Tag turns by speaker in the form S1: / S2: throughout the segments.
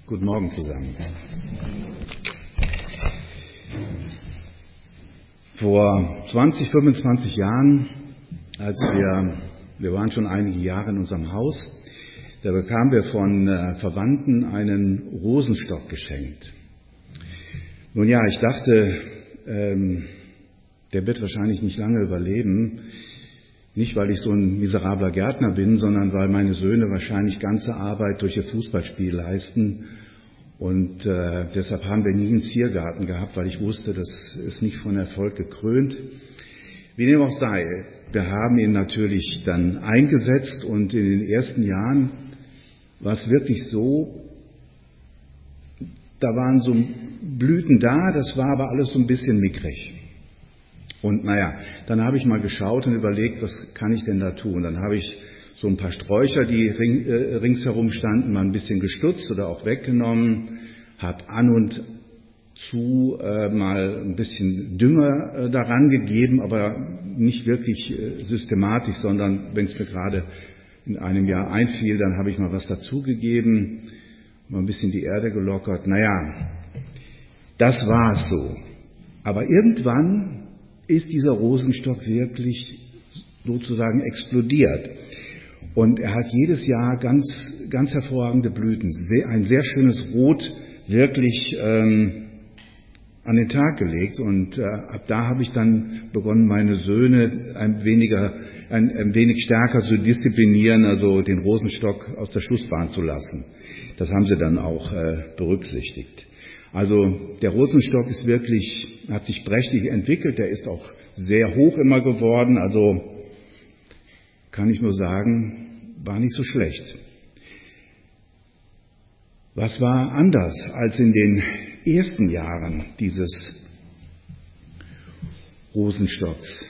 S1: Guten Morgen zusammen. Vor 20, 25 Jahren, als wir waren schon einige Jahre in unserem Haus, da bekamen wir von Verwandten einen Rosenstock geschenkt. Nun ja, ich dachte, der wird wahrscheinlich nicht lange überleben. Nicht, weil ich so ein miserabler Gärtner bin, sondern weil meine Söhne wahrscheinlich ganze Arbeit durch ihr Fußballspiel leisten. Und deshalb haben wir nie einen Ziergarten gehabt, weil ich wusste, das ist nicht von Erfolg gekrönt. Wie dem auch sei, wir haben ihn natürlich dann eingesetzt und in den ersten Jahren war es wirklich so, da waren so Blüten da, das war aber alles so ein bisschen mickrig. Und dann habe ich mal geschaut und überlegt, was kann ich denn da tun? Dann habe ich so ein paar Sträucher, die ringsherum standen, mal ein bisschen gestutzt oder auch weggenommen, habe an und zu mal ein bisschen Dünger daran gegeben, aber nicht wirklich systematisch, sondern wenn es mir gerade in einem Jahr einfiel, dann habe ich mal was dazugegeben, mal ein bisschen die Erde gelockert. Das war es so. Aber irgendwann ist dieser Rosenstock wirklich sozusagen explodiert. Und er hat jedes Jahr ganz, ganz hervorragende Blüten. Ein sehr schönes Rot wirklich an den Tag gelegt. Und ab da habe ich dann begonnen, meine Söhne ein wenig stärker zu disziplinieren, also den Rosenstock aus der Schussbahn zu lassen. Das haben sie dann auch berücksichtigt. Also der Rosenstock hat sich prächtig entwickelt, der ist auch sehr hoch immer geworden, also kann ich nur sagen, war nicht so schlecht. Was war anders als in den ersten Jahren dieses Rosenstocks?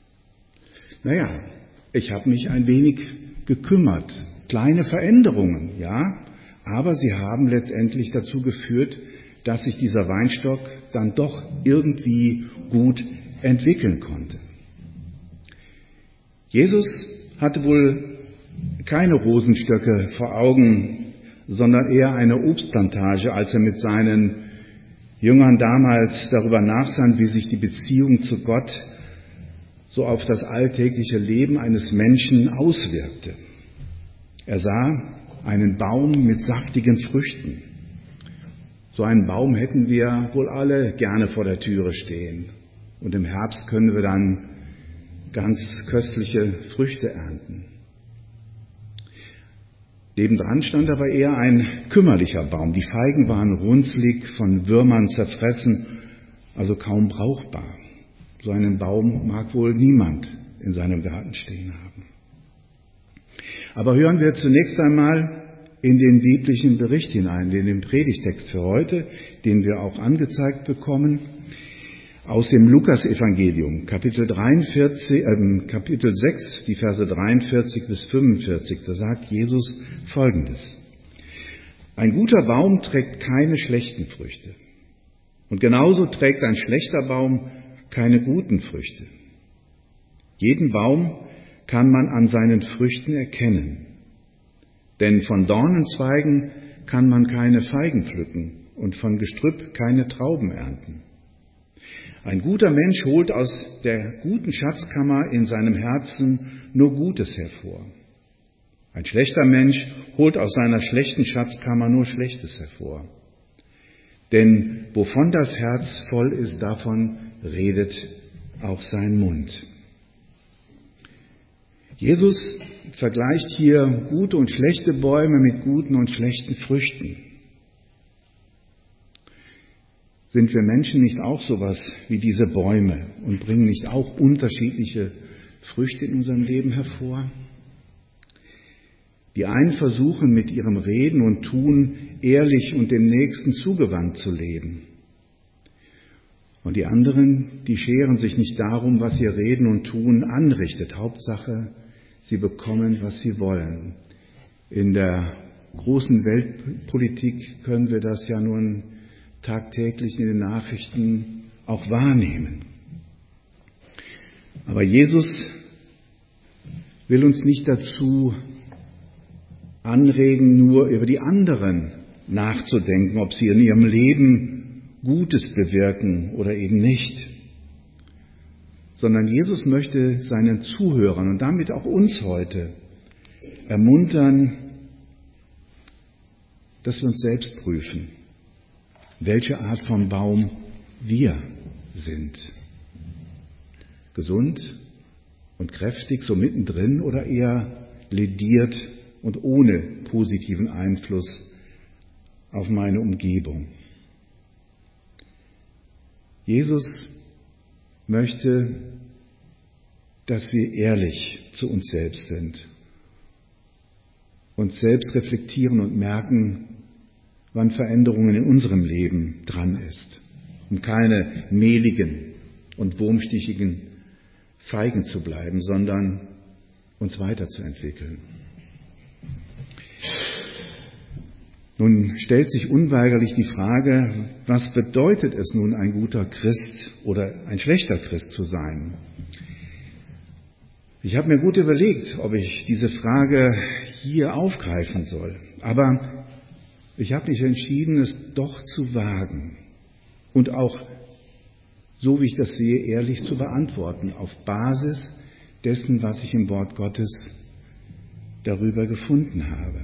S1: Ich habe mich ein wenig gekümmert. Kleine Veränderungen, ja, aber sie haben letztendlich dazu geführt, dass sich dieser Weinstock dann doch irgendwie gut entwickeln konnte. Jesus hatte wohl keine Rosenstöcke vor Augen, sondern eher eine Obstplantage, als er mit seinen Jüngern damals darüber nachsann, wie sich die Beziehung zu Gott so auf das alltägliche Leben eines Menschen auswirkte. Er sah einen Baum mit saftigen Früchten. So einen Baum hätten wir wohl alle gerne vor der Türe stehen. Und im Herbst können wir dann ganz köstliche Früchte ernten. Nebendran stand aber eher ein kümmerlicher Baum. Die Feigen waren runzlig, von Würmern zerfressen, also kaum brauchbar. So einen Baum mag wohl niemand in seinem Garten stehen haben. Aber hören wir zunächst einmal in den biblischen Bericht hinein, in den Predigtext für heute, den wir auch angezeigt bekommen, aus dem Lukas-Evangelium, Kapitel 6, die Verse 43 bis 45, da sagt Jesus Folgendes: Ein guter Baum trägt keine schlechten Früchte. Und genauso trägt ein schlechter Baum keine guten Früchte. Jeden Baum kann man an seinen Früchten erkennen. Denn von Dornenzweigen kann man keine Feigen pflücken und von Gestrüpp keine Trauben ernten. Ein guter Mensch holt aus der guten Schatzkammer in seinem Herzen nur Gutes hervor. Ein schlechter Mensch holt aus seiner schlechten Schatzkammer nur Schlechtes hervor. Denn wovon das Herz voll ist, davon redet auch sein Mund. Jesus vergleicht hier gute und schlechte Bäume mit guten und schlechten Früchten. Sind wir Menschen nicht auch sowas wie diese Bäume und bringen nicht auch unterschiedliche Früchte in unserem Leben hervor? Die einen versuchen mit ihrem Reden und Tun ehrlich und dem Nächsten zugewandt zu leben. Und die anderen, die scheren sich nicht darum, was ihr Reden und Tun anrichtet. Hauptsache, sie bekommen, was sie wollen. In der großen Weltpolitik können wir das ja nun tagtäglich in den Nachrichten auch wahrnehmen. Aber Jesus will uns nicht dazu anregen, nur über die anderen nachzudenken, ob sie in ihrem Leben Gutes bewirken oder eben nicht. Sondern Jesus möchte seinen Zuhörern und damit auch uns heute ermuntern, dass wir uns selbst prüfen, welche Art von Baum wir sind. Gesund und kräftig, so mittendrin, oder eher lediert und ohne positiven Einfluss auf meine Umgebung. Jesus möchte, dass wir ehrlich zu uns selbst sind, uns selbst reflektieren und merken, wann Veränderungen in unserem Leben dran ist, um keine mehligen und wurmstichigen Feigen zu bleiben, sondern uns weiterzuentwickeln. Nun stellt sich unweigerlich die Frage, was bedeutet es nun, ein guter Christ oder ein schlechter Christ zu sein? Ich habe mir gut überlegt, ob ich diese Frage hier aufgreifen soll. Aber ich habe mich entschieden, es doch zu wagen und auch, so wie ich das sehe, ehrlich zu beantworten, auf Basis dessen, was ich im Wort Gottes darüber gefunden habe.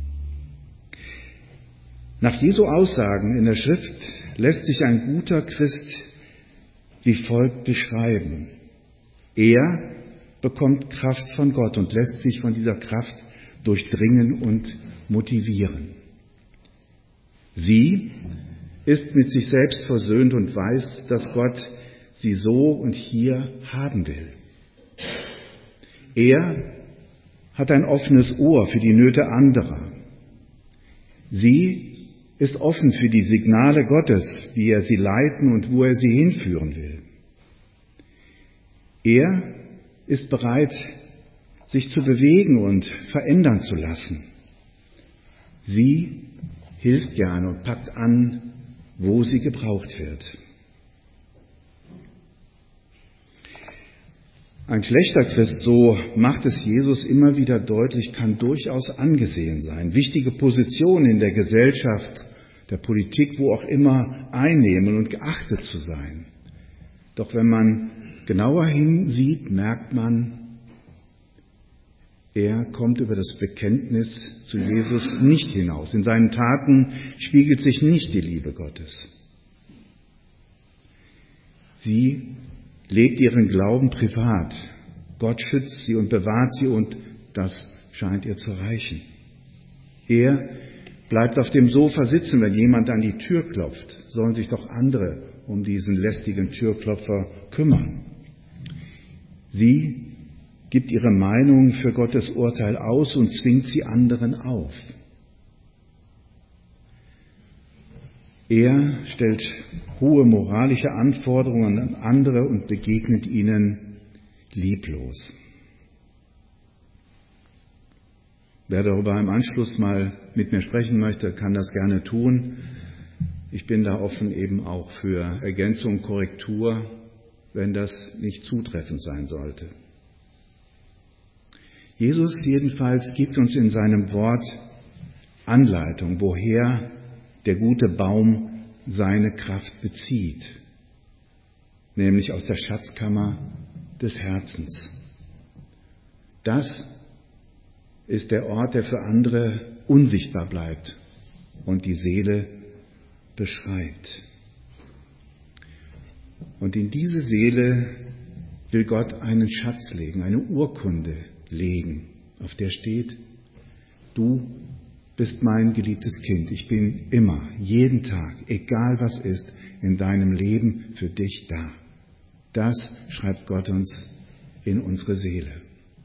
S1: Nach Jesu Aussagen in der Schrift lässt sich ein guter Christ wie folgt beschreiben. Er bekommt Kraft von Gott und lässt sich von dieser Kraft durchdringen und motivieren. Sie ist mit sich selbst versöhnt und weiß, dass Gott sie so und hier haben will. Er hat ein offenes Ohr für die Nöte anderer. Sie ist offen für die Signale Gottes, wie er sie leiten und wo er sie hinführen will. Er ist bereit, sich zu bewegen und verändern zu lassen. Sie hilft gerne und packt an, wo sie gebraucht wird. Ein schlechter Christ, so macht es Jesus immer wieder deutlich, kann durchaus angesehen sein, wichtige Positionen in der Gesellschaft, der Politik, wo auch immer, einnehmen und geachtet zu sein. Doch wenn man genauer hinsieht, merkt man, er kommt über das Bekenntnis zu Jesus nicht hinaus. In seinen Taten spiegelt sich nicht die Liebe Gottes. Sie lebt ihren Glauben privat. Gott schützt sie und bewahrt sie und das scheint ihr zu reichen. Er bleibt auf dem Sofa sitzen, wenn jemand an die Tür klopft. Sollen sich doch andere um diesen lästigen Türklopfer kümmern. Sie gibt ihre Meinung für Gottes Urteil aus und zwingt sie anderen auf. Er stellt hohe moralische Anforderungen an andere und begegnet ihnen lieblos. Wer darüber im Anschluss mal mit mir sprechen möchte, kann das gerne tun. Ich bin da offen eben auch für Ergänzung, Korrektur, wenn das nicht zutreffend sein sollte. Jesus jedenfalls gibt uns in seinem Wort Anleitung, woher der gute Baum seine Kraft bezieht, nämlich aus der Schatzkammer des Herzens. Das ist der Ort, der für andere unsichtbar bleibt und die Seele beschreibt. Und in diese Seele will Gott einen Schatz legen, eine Urkunde legen, auf der steht: Du bist mein geliebtes Kind. Ich bin immer, jeden Tag, egal was ist, in deinem Leben für dich da. Das schreibt Gott uns in unsere Seele.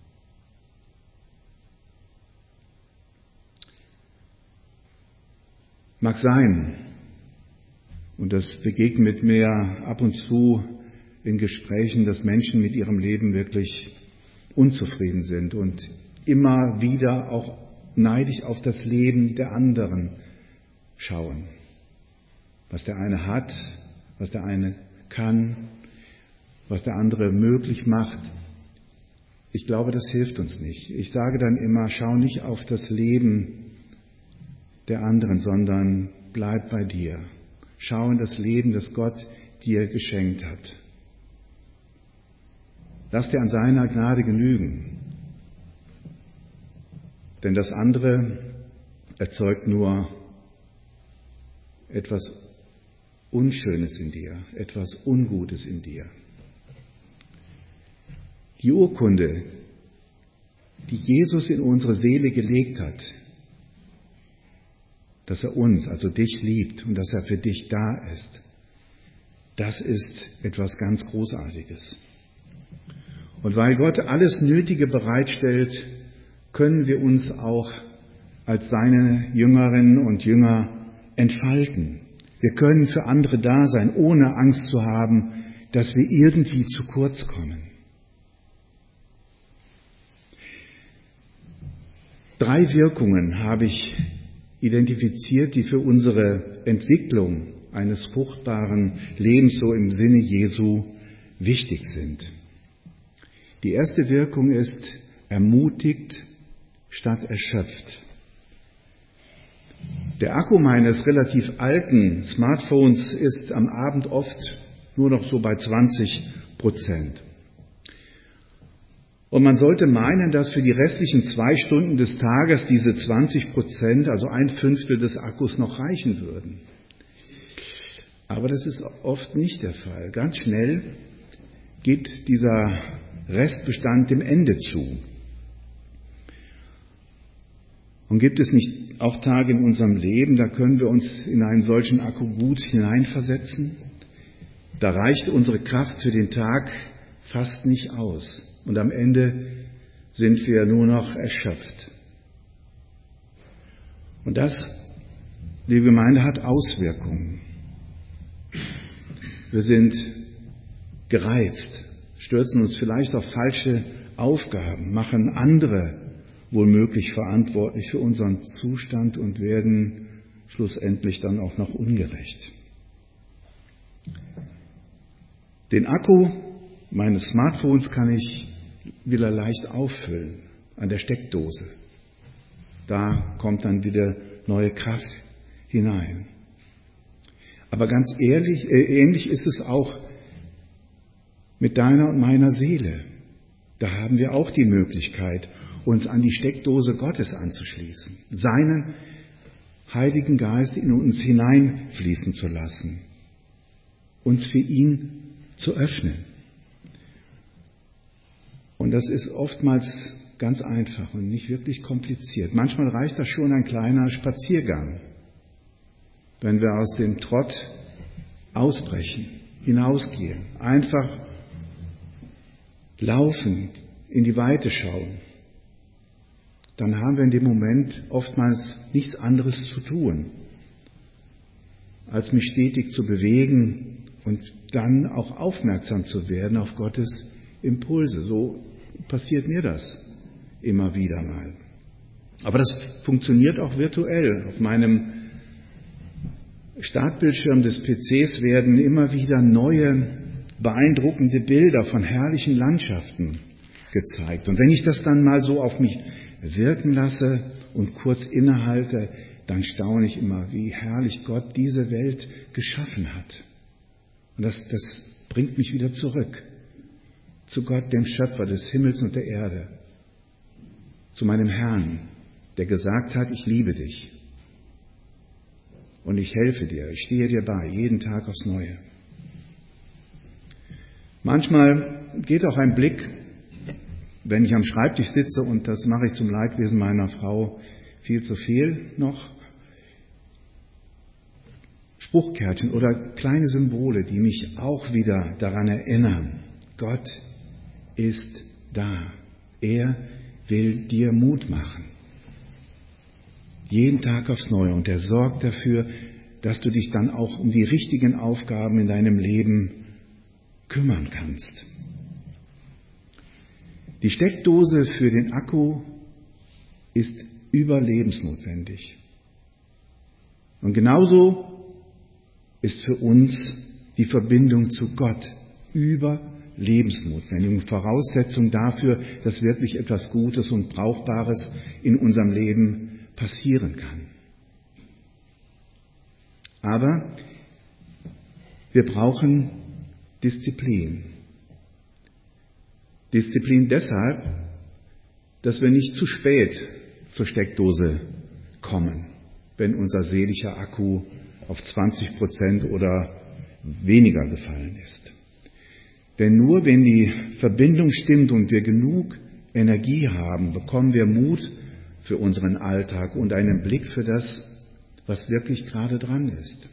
S1: Mag sein, und das begegnet mir ab und zu in Gesprächen, dass Menschen mit ihrem Leben wirklich unzufrieden sind und immer wieder auch neidisch auf das Leben der anderen schauen. Was der eine hat, was der eine kann, was der andere möglich macht. Ich glaube, das hilft uns nicht. Ich sage dann immer, schau nicht auf das Leben der anderen, sondern bleib bei dir. Schau in das Leben, das Gott dir geschenkt hat. Lass dir an seiner Gnade genügen. Denn das andere erzeugt nur etwas Unschönes in dir, etwas Ungutes in dir. Die Urkunde, die Jesus in unsere Seele gelegt hat, dass er uns, also dich liebt und dass er für dich da ist, das ist etwas ganz Großartiges. Und weil Gott alles Nötige bereitstellt, können wir uns auch als seine Jüngerinnen und Jünger entfalten. Wir können für andere da sein, ohne Angst zu haben, dass wir irgendwie zu kurz kommen. 3 Wirkungen habe ich identifiziert, die für unsere Entwicklung eines fruchtbaren Lebens so im Sinne Jesu wichtig sind. Die erste Wirkung ist ermutigt statt erschöpft. Der Akku meines relativ alten Smartphones ist am Abend oft nur noch so bei 20%. Und man sollte meinen, dass für die restlichen 2 Stunden des Tages diese 20%, also 1/5 des Akkus, noch reichen würden. Aber das ist oft nicht der Fall. Ganz schnell geht dieser Restbestand dem Ende zu. Und gibt es nicht auch Tage in unserem Leben, da können wir uns in einen solchen Akku gut hineinversetzen? Da reicht unsere Kraft für den Tag fast nicht aus. Und am Ende sind wir nur noch erschöpft. Und das, liebe Gemeinde, hat Auswirkungen. Wir sind gereizt, stürzen uns vielleicht auf falsche Aufgaben, machen andere womöglich verantwortlich für unseren Zustand und werden schlussendlich dann auch noch ungerecht. Den Akku meines Smartphones kann ich wieder leicht auffüllen an der Steckdose. Da kommt dann wieder neue Kraft hinein. Aber ganz ehrlich, ähnlich ist es auch mit deiner und meiner Seele. Da haben wir auch die Möglichkeit, uns an die Steckdose Gottes anzuschließen, seinen Heiligen Geist in uns hineinfließen zu lassen, uns für ihn zu öffnen. Und das ist oftmals ganz einfach und nicht wirklich kompliziert. Manchmal reicht das schon ein kleiner Spaziergang, wenn wir aus dem Trott ausbrechen, hinausgehen, einfach laufen, in die Weite schauen. Dann haben wir in dem Moment oftmals nichts anderes zu tun, als mich stetig zu bewegen und dann auch aufmerksam zu werden auf Gottes Impulse. So passiert mir das immer wieder mal. Aber das funktioniert auch virtuell. Auf meinem Startbildschirm des PCs werden immer wieder neue, beeindruckende Bilder von herrlichen Landschaften gezeigt. Und wenn ich das dann mal so auf mich wirken lasse und kurz innehalte, dann staune ich immer, wie herrlich Gott diese Welt geschaffen hat. Und das bringt mich wieder zurück zu Gott, dem Schöpfer des Himmels und der Erde, zu meinem Herrn, der gesagt hat, ich liebe dich und ich helfe dir, ich stehe dir bei, jeden Tag aufs Neue. Manchmal geht auch ein Blick, wenn ich am Schreibtisch sitze, und das mache ich zum Leidwesen meiner Frau viel zu viel noch, Spruchkärtchen oder kleine Symbole, die mich auch wieder daran erinnern, Gott ist da. Er will dir Mut machen. Jeden Tag aufs Neue. Und er sorgt dafür, dass du dich dann auch um die richtigen Aufgaben in deinem Leben kümmern kannst. Die Steckdose für den Akku ist überlebensnotwendig. Und genauso ist für uns die Verbindung zu Gott überlebensnotwendig und Voraussetzung dafür, dass wirklich etwas Gutes und Brauchbares in unserem Leben passieren kann. Aber wir brauchen Disziplin. Disziplin deshalb, dass wir nicht zu spät zur Steckdose kommen, wenn unser seelischer Akku auf 20% oder weniger gefallen ist. Denn nur wenn die Verbindung stimmt und wir genug Energie haben, bekommen wir Mut für unseren Alltag und einen Blick für das, was wirklich gerade dran ist.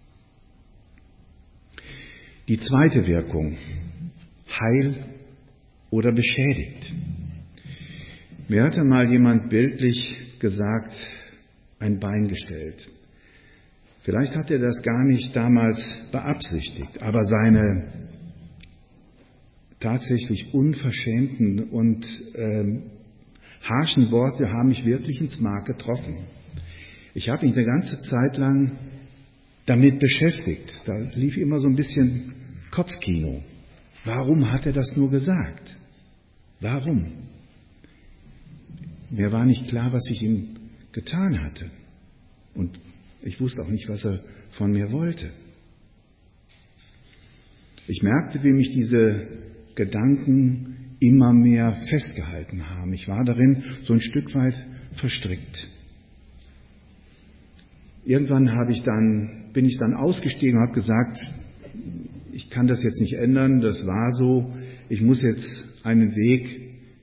S1: Die zweite Wirkung, heil oder beschädigt. Mir hatte mal jemand bildlich gesagt, ein Bein gestellt. Vielleicht hat er das gar nicht damals beabsichtigt, aber seine tatsächlich unverschämten und harschen Worte haben mich wirklich ins Mark getroffen. Ich habe mich eine ganze Zeit lang damit beschäftigt. Da lief immer so ein bisschen Kopfkino. Warum hat er das nur gesagt? Warum? Mir war nicht klar, was ich ihm getan hatte. Und ich wusste auch nicht, was er von mir wollte. Ich merkte, wie mich diese Gedanken immer mehr festgehalten haben. Ich war darin so ein Stück weit verstrickt. Irgendwann bin ich dann ausgestiegen und habe gesagt, ich kann das jetzt nicht ändern, das war so, ich muss jetzt einen Weg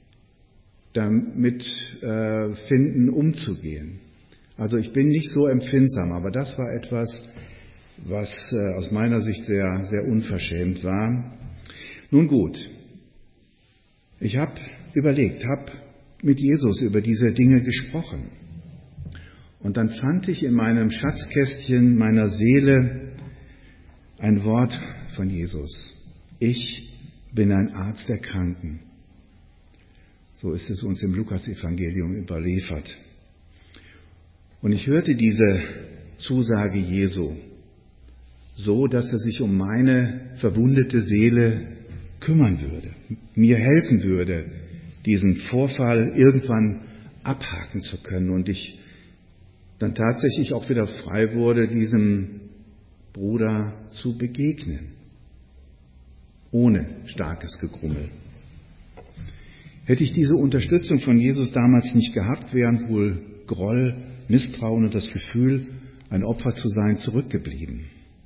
S1: damit finden, umzugehen. Also ich bin nicht so empfindsam, aber das war etwas, was aus meiner Sicht sehr, sehr unverschämt war. Nun gut, ich habe überlegt, habe mit Jesus über diese Dinge gesprochen. Und dann fand ich in meinem Schatzkästchen meiner Seele ein Wort von Jesus. Ich bin ein Arzt der Kranken. So ist es uns im Lukas-Evangelium überliefert. Und ich hörte diese Zusage Jesu so, dass er sich um meine verwundete Seele kümmern würde, mir helfen würde, diesen Vorfall irgendwann abhaken zu können und ich dann tatsächlich auch wieder frei wurde, diesem Bruder zu begegnen, ohne starkes Gegrummel. Hätte ich diese Unterstützung von Jesus damals nicht gehabt, wären wohl Groll, Misstrauen und das Gefühl, ein Opfer zu sein, zurückgeblieben.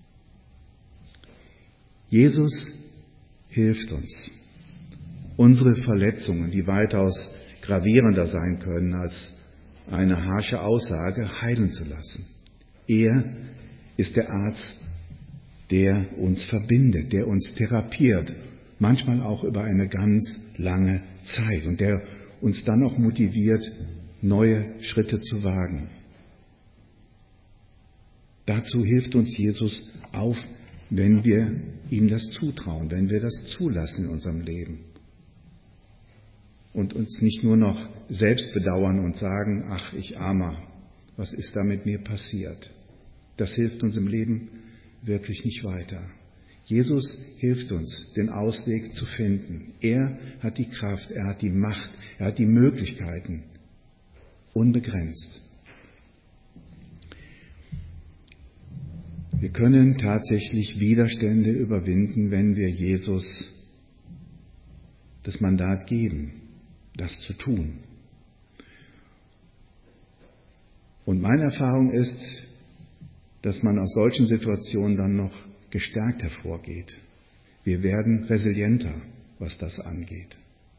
S1: Jesus hilft uns, unsere Verletzungen, die weitaus gravierender sein können als eine harsche Aussage, heilen zu lassen. Er ist der Arzt, der uns verbindet, der uns therapiert, manchmal auch über eine ganz lange Zeit und der uns dann auch motiviert, neue Schritte zu wagen. Dazu hilft uns Jesus auf, wenn wir ihm das zutrauen, wenn wir das zulassen in unserem Leben. Und uns nicht nur noch selbst bedauern und sagen, ach, ich Armer, was ist da mit mir passiert? Das hilft uns im Leben wirklich nicht weiter. Jesus hilft uns, den Ausweg zu finden. Er hat die Kraft, er hat die Macht, er hat die Möglichkeiten, unbegrenzt. Wir können tatsächlich Widerstände überwinden, wenn wir Jesus das Mandat geben, das zu tun. Und meine Erfahrung ist, dass man aus solchen Situationen dann noch gestärkt hervorgeht. Wir werden resilienter, was das angeht.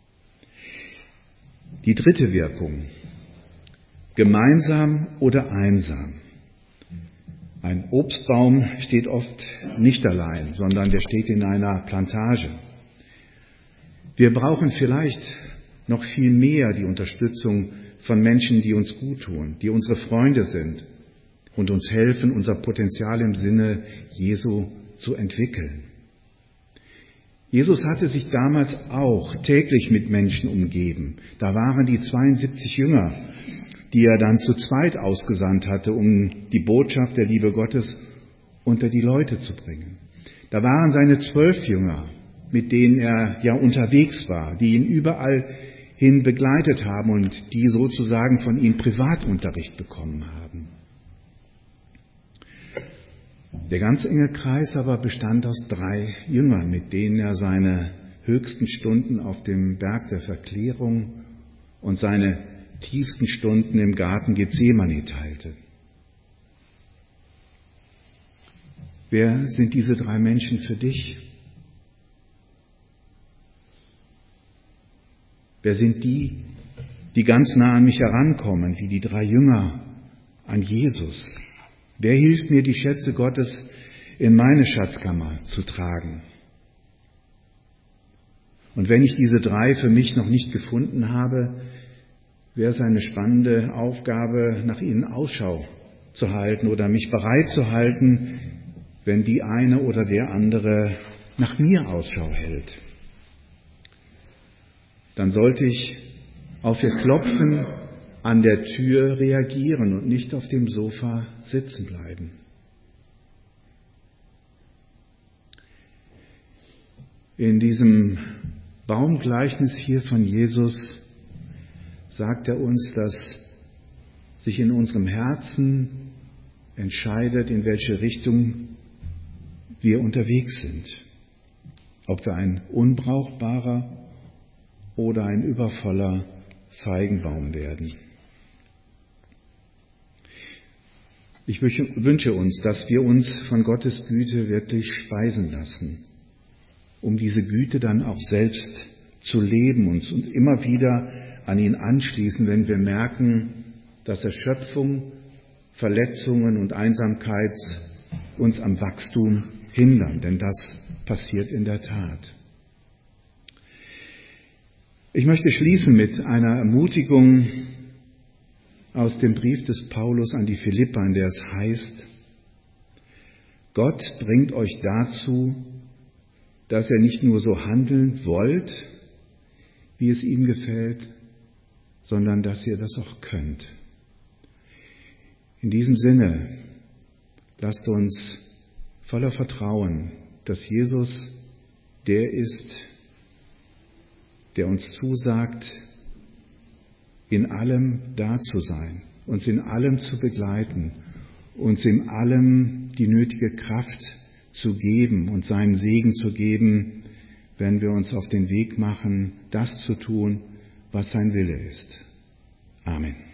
S1: Die dritte Wirkung. Gemeinsam oder einsam. Ein Obstbaum steht oft nicht allein, sondern der steht in einer Plantage. Wir brauchen vielleicht noch viel mehr die Unterstützung von Menschen, die uns gut tun, die unsere Freunde sind und uns helfen, unser Potenzial im Sinne Jesu zu entwickeln. Jesus hatte sich damals auch täglich mit Menschen umgeben. Da waren die 72 Jünger, die er dann zu zweit ausgesandt hatte, um die Botschaft der Liebe Gottes unter die Leute zu bringen. Da waren seine 12 Jünger, mit denen er ja unterwegs war, die ihn überall hin begleitet haben und die sozusagen von ihm Privatunterricht bekommen haben. Der ganz enge Kreis aber bestand aus 3 Jüngern, mit denen er seine höchsten Stunden auf dem Berg der Verklärung und seine tiefsten Stunden im Garten Gethsemane teilte. Wer sind diese 3 Menschen für dich? Wer sind die, die ganz nah an mich herankommen, wie die 3 Jünger an Jesus? Wer hilft mir, die Schätze Gottes in meine Schatzkammer zu tragen? Und wenn ich diese 3 für mich noch nicht gefunden habe, wäre es eine spannende Aufgabe, nach ihnen Ausschau zu halten oder mich bereit zu halten, wenn die eine oder der andere nach mir Ausschau hält. Dann sollte ich auf ihr Klopfen an der Tür reagieren und nicht auf dem Sofa sitzen bleiben. In diesem Baumgleichnis hier von Jesus sagt er uns, dass sich in unserem Herzen entscheidet, in welche Richtung wir unterwegs sind. Ob wir ein unbrauchbarer oder ein übervoller Feigenbaum werden. Ich wünsche uns, dass wir uns von Gottes Güte wirklich speisen lassen, um diese Güte dann auch selbst zu leben und immer wieder an ihn anschließen, wenn wir merken, dass Erschöpfung, Verletzungen und Einsamkeit uns am Wachstum hindern, denn das passiert in der Tat. Ich möchte schließen mit einer Ermutigung aus dem Brief des Paulus an die Philipper, in der es heißt: Gott bringt euch dazu, dass ihr nicht nur so handeln wollt, wie es ihm gefällt, sondern dass ihr das auch könnt. In diesem Sinne, lasst uns voller Vertrauen, dass Jesus der ist, der uns zusagt, in allem da zu sein, uns in allem zu begleiten, uns in allem die nötige Kraft zu geben und seinen Segen zu geben, wenn wir uns auf den Weg machen, das zu tun, was sein Wille ist. Amen.